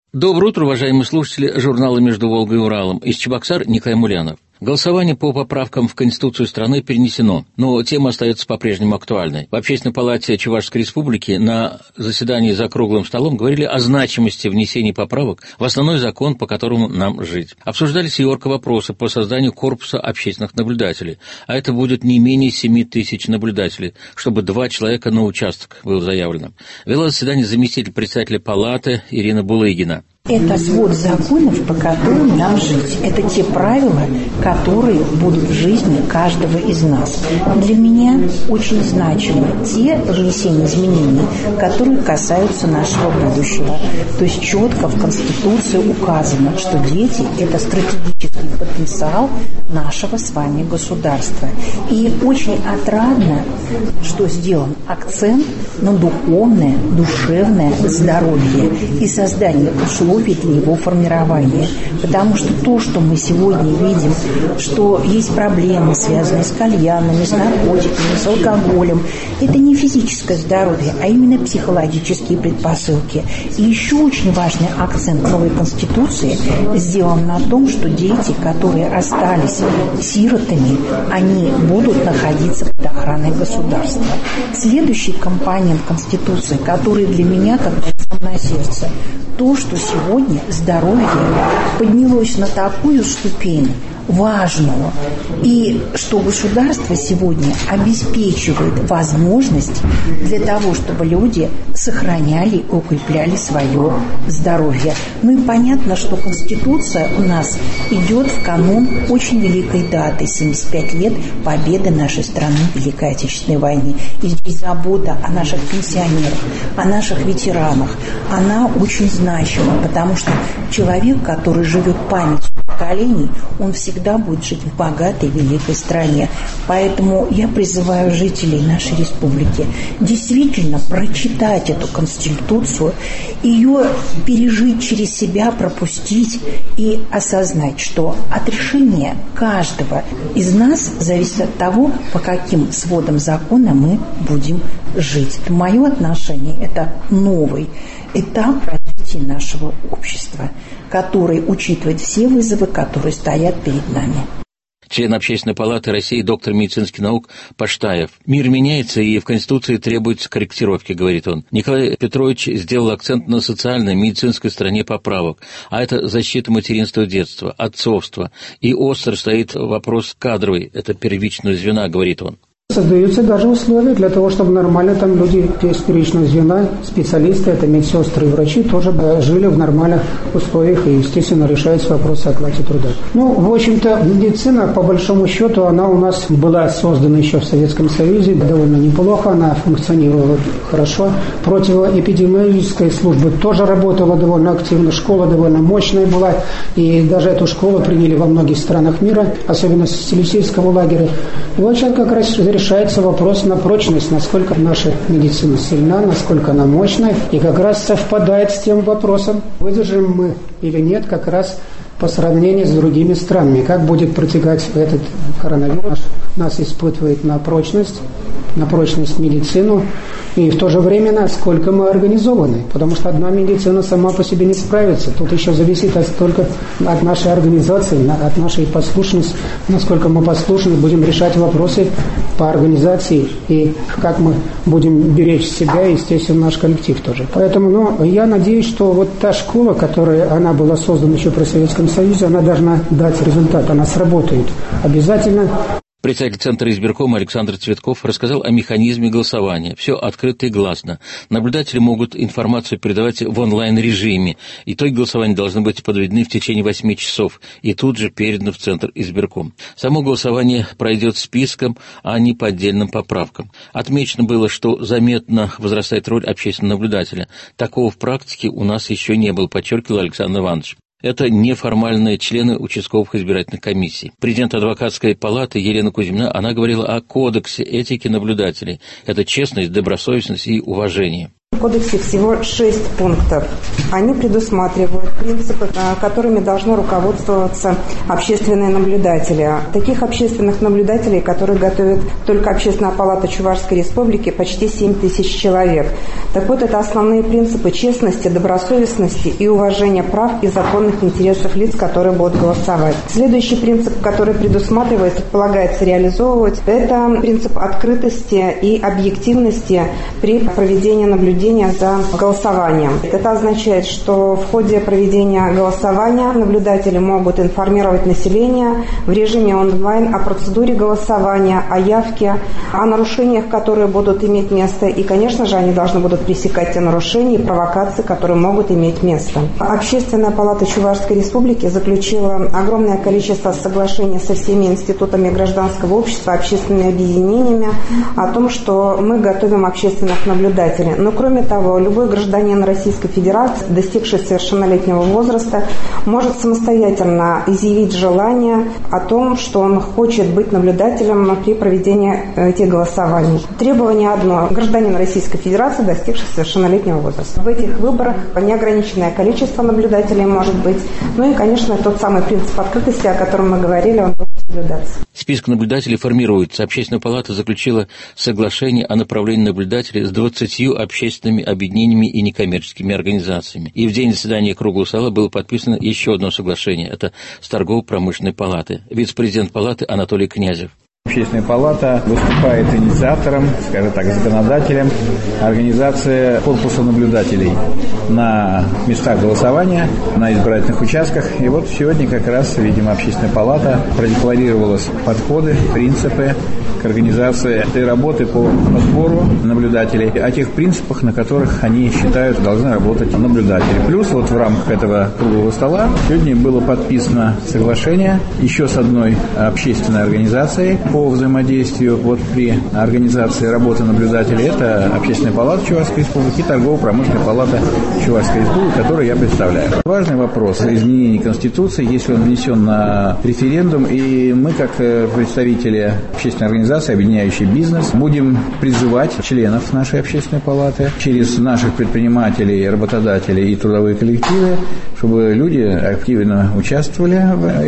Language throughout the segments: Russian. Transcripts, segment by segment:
Доброе утро, уважаемые слушатели журнала «Между Волгой и Уралом». Из Чебоксар Николай Мулянов. Голосование по поправкам в Конституцию страны перенесено, но тема остается по-прежнему актуальной. В Общественной палате Чувашской Республики на заседании за круглым столом говорили о значимости внесения поправок в основной закон, по которому нам жить. Обсуждались и орг-вопросы по созданию корпуса общественных наблюдателей, а это будет не менее 7 тысяч наблюдателей, чтобы 2 человека на участок было заявлено. Вела заседание заместитель председателя палаты Ирина Булыгина. Это свод законов, по которым нам жить. Это те правила, которые будут в жизни каждого из нас. Для меня очень значимы те внесения изменений, которые касаются нашего будущего. То есть четко в Конституции указано, что дети – это стратегический потенциал нашего с вами государства. И очень отрадно, что сделан акцент на духовное, душевное здоровье и создание условий для его формирования. Потому что то, что мы сегодня видим, что есть проблемы, связанные с кальянами, с наркотиками, с алкоголем, это не физическое здоровье, а именно психологические предпосылки. И еще очень важный акцент новой Конституции сделан на том, что дети, которые остались сиротами, они будут находиться под охраной государства. Следующий компонент Конституции, который для меня как бальзам на сердце, то, что сегодня здоровье поднялось на такую ступень важную, и что государство сегодня обеспечивает возможность для того, чтобы люди сохраняли и укрепляли свое здоровье. Ну и понятно, что Конституция у нас идет в канун очень великой даты, 75 лет победы нашей страны в Великой Отечественной войне. И здесь забота о наших пенсионерах, о наших ветеранах, она очень значима, потому что человек, который живет памятью поколений, он всегда будет жить в богатой, великой стране. Поэтому я призываю жителей нашей республики действительно прочитать эту Конституцию, ее пережить через себя, пропустить и осознать, что от решения каждого из нас зависит от того, по каким сводам закона мы будем жить. Мое отношение – это новый этап развития нашего общества, который учитывает все вызовы, которые стоят перед нами. Член Общественной палаты России, доктор медицинских наук Паштаев. Мир меняется, и в Конституции требуются корректировки, говорит он. Николай Петрович сделал акцент на социальной, медицинской стороне поправок, а это защита материнства и детства, отцовства. И остро стоит вопрос кадровый, это первичного звена, говорит он. Создаются даже условия для того, чтобы нормально там люди из первичного звена, специалисты, это медсестры и врачи, тоже жили в нормальных условиях и, естественно, решается вопрос о оплате труда. Ну, в общем-то, медицина, по большому счету, она у нас была создана еще в Советском Союзе, довольно неплохо, она функционировала хорошо. Противоэпидемиологическая служба тоже работала довольно активно, школа довольно мощная была, и даже эту школу приняли во многих странах мира, особенно с Елисейского лагеря. И вот сейчас как раз решается вопрос на прочность, насколько наша медицина сильна, насколько она мощная, и как раз совпадает с тем вопросом, выдержим мы или нет, как раз по сравнению с другими странами. Как будет протекать этот коронавирус, нас испытывает на прочность медицину, и в то же время насколько мы организованы, потому что одна медицина сама по себе не справится. Тут еще зависит только от нашей организации, от нашей послушности, насколько мы послушны, будем решать вопросы по организации и как мы будем беречь себя и, естественно, наш коллектив тоже. Поэтому я надеюсь, что вот та школа, которая она была создана еще при Советском Союзе, она должна дать результат, она сработает обязательно. Председатель Центра избиркома Александр Цветков рассказал о механизме голосования. Все открыто и гласно. Наблюдатели могут информацию передавать в онлайн-режиме. Итоги голосования должны быть подведены в течение 8 часов и тут же переданы в Центр избирком. Само голосование пройдет списком, а не по отдельным поправкам. Отмечено было, что заметно возрастает роль общественного наблюдателя. Такого в практике у нас еще не было, подчеркивал Александр Иванович. Это неформальные члены участковых избирательных комиссий. Президент адвокатской палаты Елена Кузьмина, она говорила о кодексе этики наблюдателей. Это честность, добросовестность и уважение. В кодексе всего 6 пунктов. Они предусматривают принципы, которыми должны руководствоваться общественные наблюдатели. Таких общественных наблюдателей, которые готовит только Общественная палата Чувашской Республики, почти 7 тысяч человек. Так вот, это основные принципы честности, добросовестности и уважения прав и законных интересов лиц, которые будут голосовать. Следующий принцип, который предусматривается, полагается реализовывать, это принцип открытости и объективности при проведении наблюдения за голосованием. Это означает, что в ходе проведения голосования наблюдатели могут информировать население в режиме онлайн о процедуре голосования, о явке, о нарушениях, которые будут иметь место. И, конечно же, они должны будут пресекать те нарушения и провокации, которые могут иметь место. Общественная палата Чувашской Республики заключила огромное количество соглашений со всеми институтами гражданского общества, общественными объединениями о том, что мы готовим общественных наблюдателей. Но, кроме того, любой гражданин Российской Федерации, достигший совершеннолетнего возраста, может самостоятельно изъявить желание о том, что он хочет быть наблюдателем при проведении этих голосований. Требование одно – гражданин Российской Федерации, достигший совершеннолетнего возраста. В этих выборах неограниченное количество наблюдателей может быть. Ну и, конечно, тот самый принцип открытости, о котором мы говорили, он будет соблюдаться. Список наблюдателей формируется. Общественная палата заключила соглашение о направлении наблюдателей с 20 общественными объединениями и некоммерческими организациями. И в день заседания круглого стола было подписано еще одно соглашение. Это с торгово-промышленной палаты. Вице-президент палаты Анатолий Князев. Общественная палата выступает инициатором, скажем так, законодателем организации корпуса наблюдателей на местах голосования, на избирательных участках. И вот сегодня как раз, видимо, Общественная палата продекларировала подходы, принципы к организации этой работы по подбору наблюдателей, о тех принципах, на которых они считают, должны работать наблюдатели. Плюс вот в рамках этого круглого стола сегодня было подписано соглашение еще с одной общественной организацией по взаимодействию вот при организации работы наблюдателей. Это Общественная палата Чувашской Республики и Торгово-промышленная палата Чувашской Республики, которую я представляю. Важный вопрос изменения Конституции, если он внесен на референдум, и мы, как представители общественной организации, объединяющей бизнес, будем призывать членов нашей общественной палаты через наших предпринимателей, работодателей и трудовые коллективы, чтобы люди активно участвовали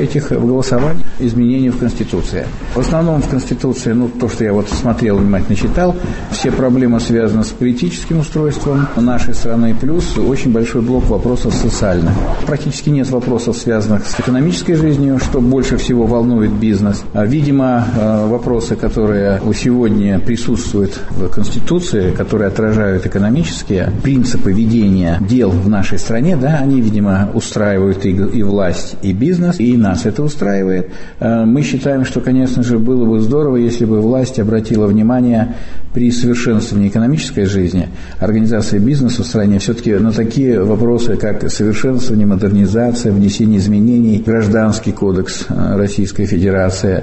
в голосовании изменений в Конституции. В основном в Конституции, то, что я вот смотрел, внимательно читал, все проблемы связаны с политическим устройством нашей страны, плюс очень большой блок вопросов социальных. Практически нет вопросов, связанных с экономической жизнью, что больше всего волнует бизнес. Видимо, вопросы, которые сегодня присутствуют в Конституции, которые отражают экономические принципы ведения дел в нашей стране, они, видимо, устраивают и власть, и бизнес, и нас это устраивает. Мы считаем, что, конечно же, было бы здорово, если бы власть обратила внимание при совершенствовании экономической жизни, организации бизнеса в стране все-таки на такие вопросы, как совершенствование, модернизация, внесение изменений в Гражданский кодекс Российской Федерации,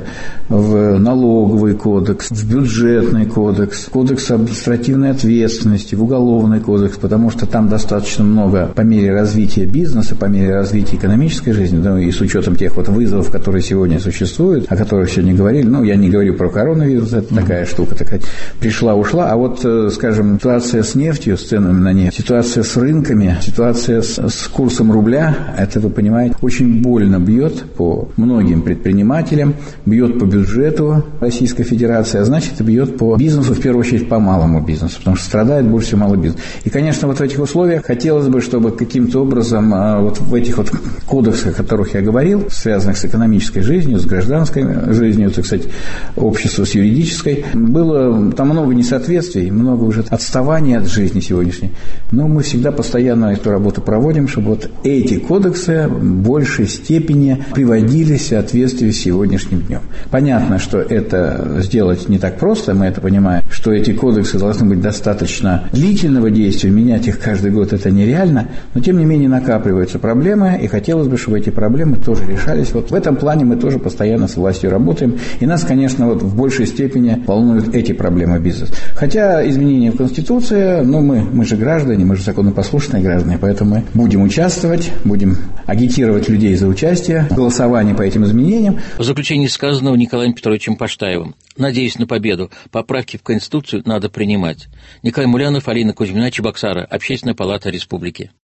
в налоговый кодекс, в бюджетный кодекс, кодекс административной ответственности, в уголовный кодекс, потому что там достаточно много по мере развития бизнеса, по мере развития экономической жизни, и с учетом тех вот вызовов, которые сегодня существуют, о которых сегодня говорили, я не говорю про коронавирус, это такая штука, такая пришла-ушла, а вот, скажем, ситуация с нефтью, с ценами на нефть, ситуация с рынками, ситуация с курсом рубля, это, вы понимаете, очень больно бьет по многим предпринимателям, бьет по бюджету Российской Федерации, а значит, бьет по бизнесу, в первую очередь, по малому бизнесу, потому что страдает больше всего малый бизнес. И, конечно, вот в этих условиях хотелось бы, чтобы каким-то образом вот в этих вот кодексах, о которых я говорил, связанных с экономической жизнью, с гражданской жизнью, это, кстати, общество с юридической, было там много несоответствий, много уже отставания от жизни сегодняшней. Но мы всегда постоянно эту работу проводим, чтобы вот эти кодексы в большей степени приводились в соответствие с сегодняшним днем. Понятно, что это сделать не так просто, мы это понимаем, что эти кодексы должны быть достаточно длительного действия, менять их каждый год это нереально, но тем не менее накапливаются проблемы, и хотелось бы, чтобы эти проблемы тоже решались. Вот в этом плане мы тоже постоянно с властью работаем, и нас конечно, вот в большей степени волнуют эти проблемы бизнеса. Хотя изменения в Конституции, мы же граждане, мы же законопослушные граждане, поэтому мы будем участвовать, будем агитировать людей за участие в голосовании по этим изменениям. В заключении сказанного Николаем Петровичем Паштаевым: надеюсь на победу. Поправки в Конституцию надо принимать. Николай Мулянов, Алина Кузьмина, Чебоксары. Общественная палата Республики.